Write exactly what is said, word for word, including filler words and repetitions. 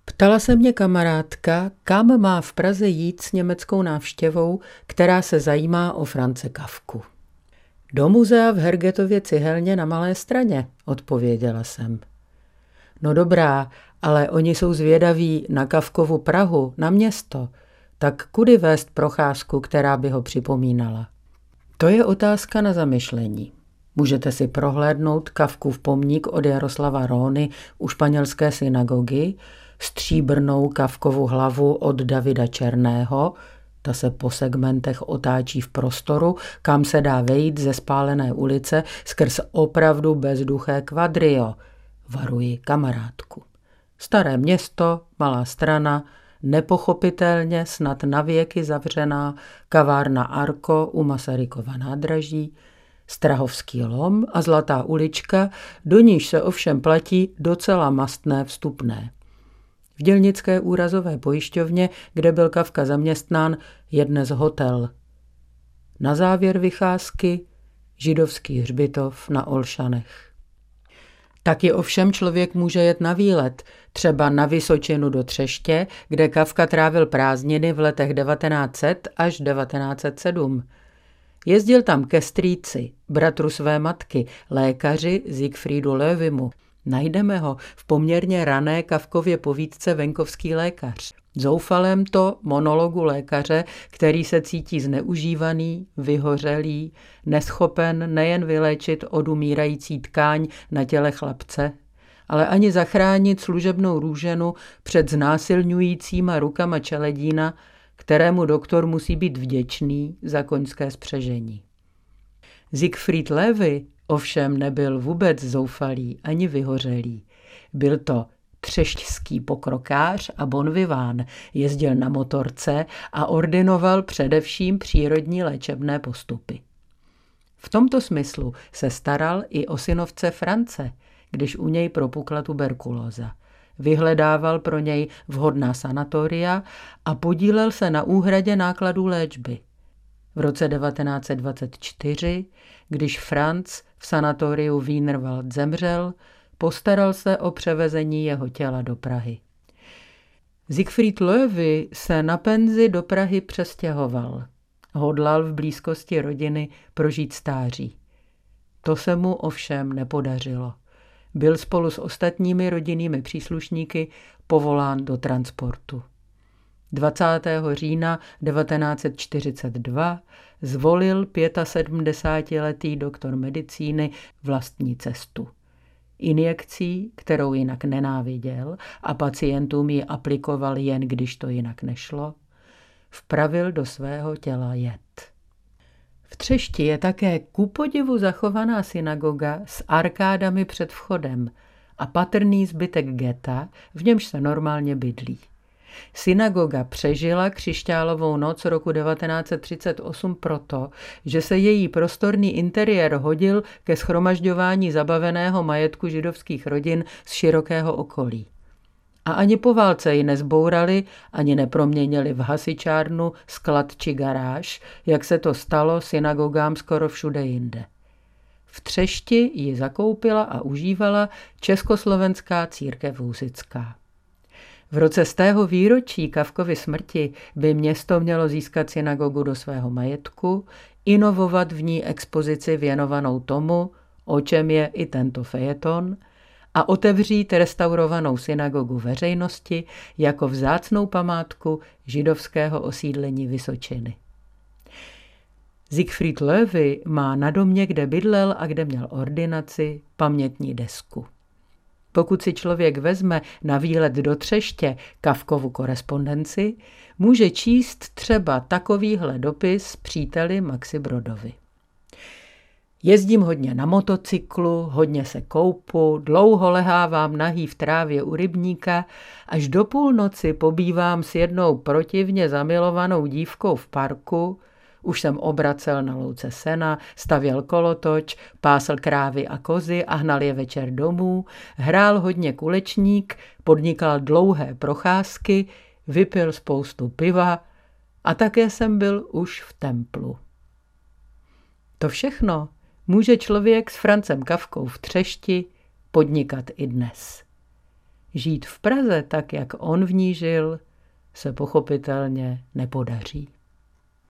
Ptala se mě kamarádka, kam má v Praze jít s německou návštěvou, která se zajímá o Franze Kafku. Do muzea v Hergetově cihelně na Malé Straně, odpověděla jsem. No dobrá, ale oni jsou zvědaví na Kafkovu Prahu, na město. Tak kudy vést procházku, která by ho připomínala? To je otázka na zamyšlení. Můžete si prohlédnout Kafkův pomník od Jaroslava Róny u španělské synagogy, stříbrnou Kafkovu hlavu od Davida Černého, ta se po segmentech otáčí v prostoru, kam se dá vejít ze spálené ulice skrz opravdu bezduché kvadrio. Varuji kamarádku. Staré město, Malá Strana, nepochopitelně snad navěky zavřená kavárna Arko u Masarykova nádraží, Strahovský lom a Zlatá ulička, do níž se ovšem platí docela mastné vstupné. V dělnické úrazové pojišťovně, kde byl Kafka zaměstnán, je dnes hotel. Na závěr vycházky židovský hřbitov na Olšanech. Taky ovšem člověk může jet na výlet, třeba na Vysočinu do Třeště, kde Kafka trávil prázdniny v letech devatenáct set až devatenáct set sedm. Jezdil tam ke strýci, bratru své matky, lékaři Siegfriedu Löwimu. Najdeme ho v poměrně rané Kafkově povídce Venkovský lékař. Zoufalém to monologu lékaře, který se cítí zneužívaný, vyhořelý, neschopen nejen vyléčit odumírající tkáň na těle chlapce, ale ani zachránit služebnou růženu před znásilňujícíma rukama čeledína, kterému doktor musí být vděčný za koňské spřežení. Siegfried Lewy ovšem nebyl vůbec zoufalý ani vyhořelý. Byl to třešťský pokrokář a bonviván, jezdil na motorce a ordinoval především přírodní léčebné postupy. V tomto smyslu se staral i o synovce France, když u něj propukla tuberkulóza. Vyhledával pro něj vhodná sanatoria a podílel se na úhradě nákladů léčby. V roce devatenáct set dvacet čtyři, když Franz v sanatoriu Wienerwald zemřel, postaral se o převezení jeho těla do Prahy. Siegfried Löwy se na penzi do Prahy přestěhoval. Hodlal v blízkosti rodiny prožít stáří. To se mu ovšem nepodařilo. Byl spolu s ostatními rodinnými příslušníky povolán do transportu. dvacátého října devatenáct set čtyřicet dva zvolil sedmdesátiletý doktor medicíny vlastní cestu. Injekcí, kterou jinak nenáviděl a pacientům ji aplikoval jen když to jinak nešlo, vpravil do svého těla jed. V Třešti je také kupodivu zachovaná synagoga s arkádami před vchodem a patrný zbytek geta, v němž se normálně bydlí. Synagoga přežila křišťálovou noc roku devatenáct set třicet osm proto, že se její prostorný interiér hodil ke shromažďování zabaveného majetku židovských rodin z širokého okolí. A ani po válce ji nezbourali, ani neproměnili v hasičárnu, sklad či garáž, jak se to stalo synagogám skoro všude jinde. V Třešti ji zakoupila a užívala Československá církev husitská. V roce stého výročí Kafkovy smrti by město mělo získat synagogu do svého majetku, inovovat v ní expozici věnovanou tomu, o čem je i tento fejeton, a otevřít restaurovanou synagogu veřejnosti jako vzácnou památku židovského osídlení Vysočiny. Siegfried Löwy má na domě, kde bydlel a kde měl ordinaci, pamětní desku. Pokud si člověk vezme na výlet do Třeště Kafkovu korespondenci, může číst třeba takovýhle dopis příteli Maxi Brodovi. Jezdím hodně na motocyklu, hodně se koupu, dlouho lehávám nahý v trávě u rybníka, až do půlnoci pobývám s jednou protivně zamilovanou dívkou v parku, už jsem obracel na louce sena, stavěl kolotoč, pásl krávy a kozy a hnal je večer domů, hrál hodně kulečník, podnikal dlouhé procházky, vypil spoustu piva a také jsem byl už v templu. To všechno může člověk s Francem Kafkou v Třešti podnikat i dnes. žít v Praze tak, jak on v ní žil, se pochopitelně nepodaří.